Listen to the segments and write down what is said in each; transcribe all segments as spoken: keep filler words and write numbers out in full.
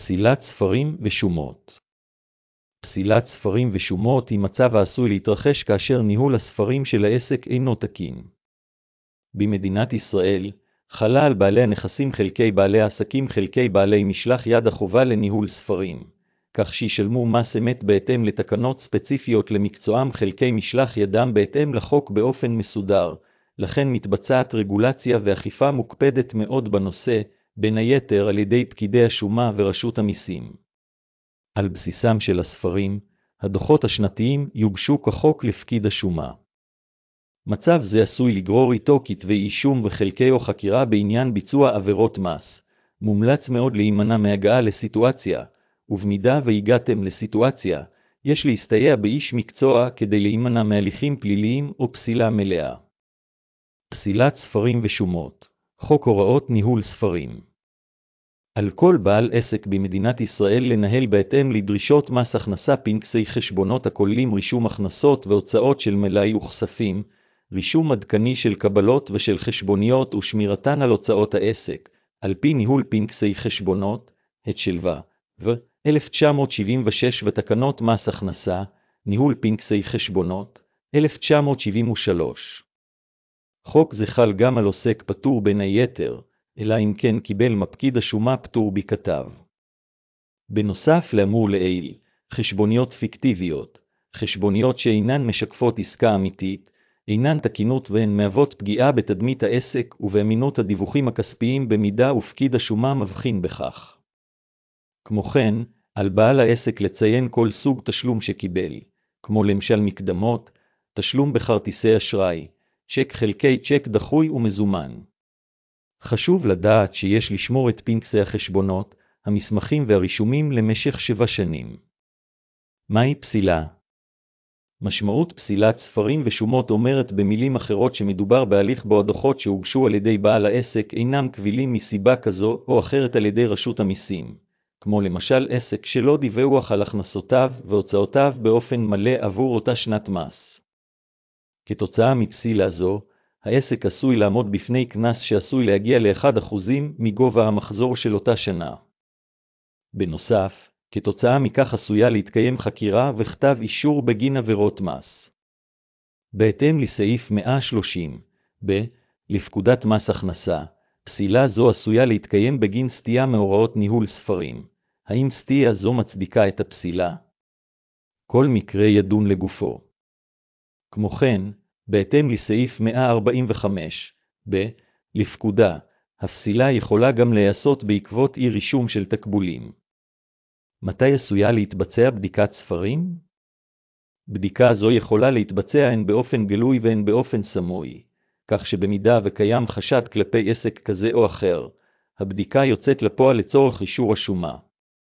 פסילת ספרים ושומות. פסילת ספרים ושומות היא מצב העשוי להתרחש כאשר ניהול הספרים של העסק אינו תקין. במדינת ישראל, חלה על בעלי הנכסים חלקי בעלי העסקים חלקי בעלי משלח יד החובה לניהול ספרים, כך שישלמו מס אמת בהתאם לתקנות ספציפיות למקצועם חלקי משלח ידם בהתאם לחוק באופן מסודר, לכן מתבצעת רגולציה ואכיפה מוקפדת מאוד בנושא, בין היתר על ידי פקידי השומה ורשות המיסים. על בסיסם של הספרים, הדוחות השנתיים יוגשו כחוק לפקיד השומה. מצב זה עשוי לגרור איתו כתבי אישום וחלקי או חקירה בעניין ביצוע עבירות מס. מומלץ מאוד להימנע מהגעה לסיטואציה, ובמידה והגעתם לסיטואציה, יש להסתייע באיש מקצוע כדי להימנע מהליכים פליליים או פסילה מלאה. פסילת ספרים ושומות. חוק הוראות ניהול ספרים. על כל בעל עסק במדינת ישראל לנהל בהתאם לדרישות מס הכנסה פנקסי חשבונות הכוללים רישום הכנסות והוצאות של מלאי וכספים, רישום עדכני של קבלות ושל חשבוניות ושמירתן על הוצאות העסק, על פי ניהול פנקסי חשבונות, התשל"ו, ו-אלף תשע מאות שבעים ושש ותקנות מס הכנסה, ניהול פנקסי חשבונות, אלף תשע מאות שבעים ושלוש. חוק זה חל גם על עוסק פטור בין היתר, אלא אם כן קיבל מפקיד השומה פטור בכתב. בנוסף לאמור לעיל, חשבוניות פיקטיביות, חשבוניות שאינן משקפות עסקה אמיתית, אינן תקינות והן מהוות פגיעה בתדמית העסק ובאמינות הדיווחים הכספיים במידה ופקיד השומה מבחין בכך. כמו כן, על בעל העסק לציין כל סוג תשלום שקיבל, כמו למשל מקדמות, תשלום בכרטיסי אשראי, צ'ק חלקי צ'ק דחוי ומזומן. חשוב לדעת שיש לשמור את פנקסי החשבונות, המסמכים והרישומים למשך שבע שנים. מהי פסילה? משמעות פסילת ספרים ושומות אומרת במילים אחרות שמדובר בהליך בו הדוחות שהוגשו על ידי בעל העסק אינם קבילים מסיבה כזו או אחרת על ידי רשות המיסים, כמו למשל עסק שלא דיווח על הכנסותיו והוצאותיו באופן מלא עבור אותה שנת מס. כתוצאה מפסילה זו, העסק עשוי לעמוד בפני קנס שעשוי להגיע ל-אחד אחוז מגובה המחזור של אותה שנה. בנוסף, כתוצאה מכך עשויה להתקיים חקירה וכתב אישור בגין עבירות מס. בהתאם לסעיף מאה ושלושים ב לפקודת מס הכנסה, פסילה זו עשויה להתקיים בגין סטייה מהוראות ניהול ספרים. האם סטייה זו מצדיקה את הפסילה? כל מקרה ידון לגופו. כמו כן, בהתאם לסעיף מאה ארבעים וחמש ב לפקודה, הפסילה יכולה גם להיעשות בעקבות אי רישום של תקבולים. מתי עשויה להתבצע בדיקת ספרים? בדיקה זו יכולה להתבצע הן באופן גלוי והן באופן סמוי, כך שבמידה וקיים חשד כלפי עסק כזה או אחר, הבדיקה יוצאת לפועל לצורך אישור השומה.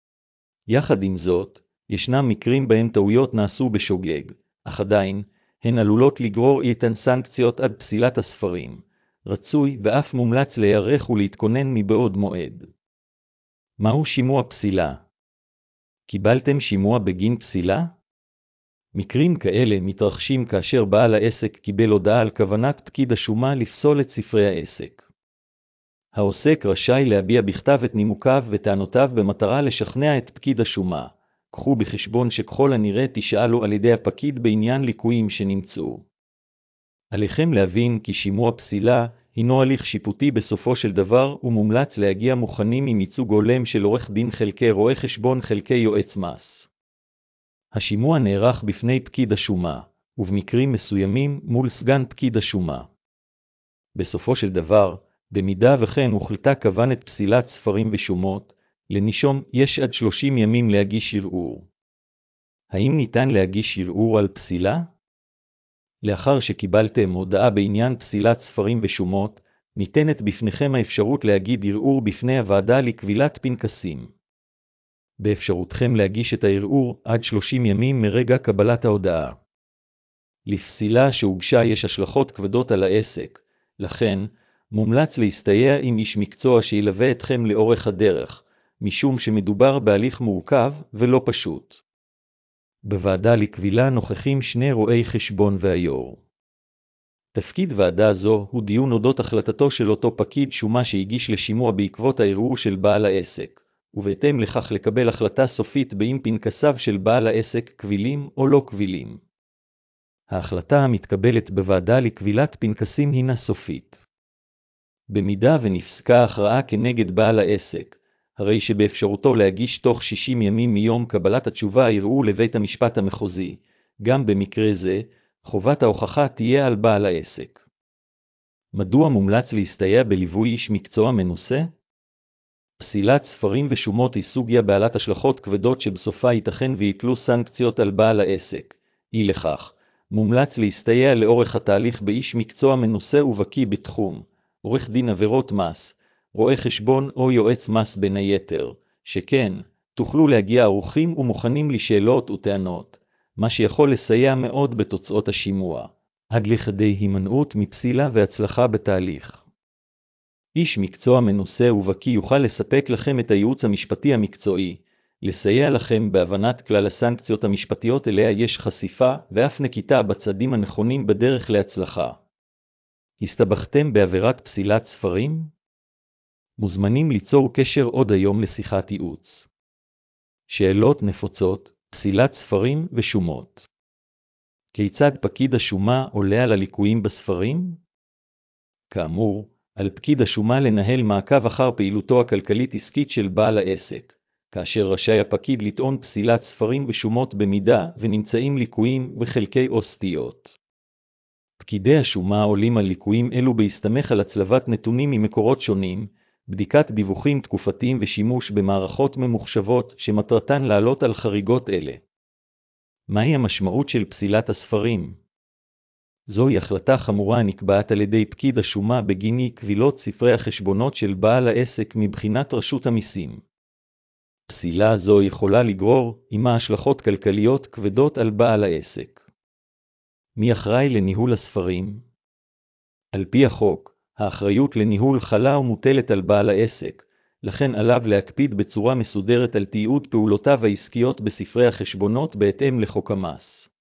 יחד עם זאת, ישנם מקרים בהם טעויות נעשו בשוגג, אך עדיין, הן עלולות לגרור איתן סנקציות עד פסילת הספרים. רצוי ואף מומלץ להיערך ולהתכונן מבעוד מועד. מהו שימוע פסילה? קיבלתם שימוע בגין פסילה? מקרים כאלה מתרחשים כאשר בעל העסק קיבל הודעה על כוונת פקיד השומה לפסול את ספרי העסק. העוסק רשאי להביע בכתב את נימוקיו וטענותיו במטרה לשכנע את פקיד השומה. קחו בחשבון שככל הנראה תשאלו על ידי הפקיד בעניין ליקויים שנמצאו. עליכם להבין כי שימוע פסילה הינו הליך שיפוטי בסופו של דבר ומומלץ להגיע מוכנים עם ייצוג הולם של עורך דין חלקי רואה חשבון חלקי יועץ מס. השימוע נערך בפני פקיד השומה, ובמקרים מסוימים מול סגן פקיד השומה. בסופו של דבר, במידה וכן הוחלטה כוונת פסילת ספרים ושומות, לנישום יש עד שלושים ימים להגיש ערעור. האם ניתן להגיש ערעור על פסילה? לאחר שקיבלתם הודעה בעניין פסילת ספרים ושומות, ניתנת בפניכם האפשרות להגיד ערעור בפני הוועדה לקבילת פנקסים. באפשרותכם להגיש את הערעור עד שלושים ימים מרגע קבלת ההודעה. לפסילה שהוגשה יש השלכות כבדות על העסק, לכן מומלץ להסתייע עם איש מקצוע שילווה אתכם לאורך הדרך, משום שמדובר בהליך מורכב ולא פשוט. בוועדה לקבילה נוכחים שני רואי חשבון והיו"ר. תפקיד ועדה זו הוא דיון אודות החלטתו של אותו פקיד שומה שהגיש לשימוע בעקבות הערעור של בעל העסק, ובהתאם לכך לקבל החלטה סופית באם פנקסיו של בעל העסק קבילים או לא קבילים. ההחלטה המתקבלת בוועדה לקבילת פנקסים הינה סופית. במידה ונפסקה הכרעה כנגד בעל העסק, הרי שבאפשרותו להגיש תוך שישים ימים מיום קבלת התשובה יראו לבית המשפט המחוזי. גם במקרה זה, חובת ההוכחה תהיה על בעל העסק. מדוע מומלץ להסתייע בליווי איש מקצוע מנוסה? פסילת ספרים ושומות היא סוגיה בעלת השלכות כבדות שבסופה ייתכן ויתלו סנקציות על בעל העסק. אי לכך, מומלץ להסתייע לאורך התהליך באיש מקצוע מנוסה ובקיא בתחום, עורך דין עבירות מס, רואה חשבון או יועץ מס בין היתר, שכן, תוכלו להגיע ערוכים ומוכנים לשאלות וטענות, מה שיכול לסייע מאוד בתוצאות השימוע, עד לכדי הימנעות מפסילה והצלחה בתהליך. איש מקצוע מנוסה ובקיא יוכל לספק לכם את הייעוץ המשפטי המקצועי, לסייע לכם בהבנת כלל הסנקציות המשפטיות אליה יש חשיפה ואף נקיטה בצעדים הנכונים בדרך להצלחה. הסתבכתם בעבירת פסילת ספרים? מוזמנים ליצור קשר עוד היום לשיחת ייעוץ. שאלות נפוצות, פסילת ספרים ושומות. כיצד פקיד השומה עולה על הליקויים בספרים? כאמור, על פקיד השומה לנהל מעקב אחר פעילותו הכלכלית-עסקית של בעל העסק, כאשר רשאי הפקיד לטעון פסילת ספרים ושומות במידה ונמצאים ליקויים וחלקי או סטיות. פקידי השומה עולים על ליקויים אלו בהסתמך על הצלבת נתונים ממקורות שונים, בדיקת דיווחים תקופתיים ושימוש במערכות ממוחשבות שמטרתן לעלות על חריגות אלה. מהי המשמעות של פסילת הספרים? זוהי החלטה חמורה הנקבעת על ידי פקיד השומה בגין אי קבילות ספרי החשבונות של בעל העסק מבחינת רשות המיסים. פסילה זו יכולה לגרור עמה השלכות כלכליות כבדות על בעל העסק. מי אחראי לניהול הספרים? על פי החוק, האחריות לניהול חלה ומוטלת על בעל העסק, לכן עליו להקפיד בצורה מסודרת על תיעוד פעולותיו העסקיות בספרי החשבונות בהתאם לחוק המס.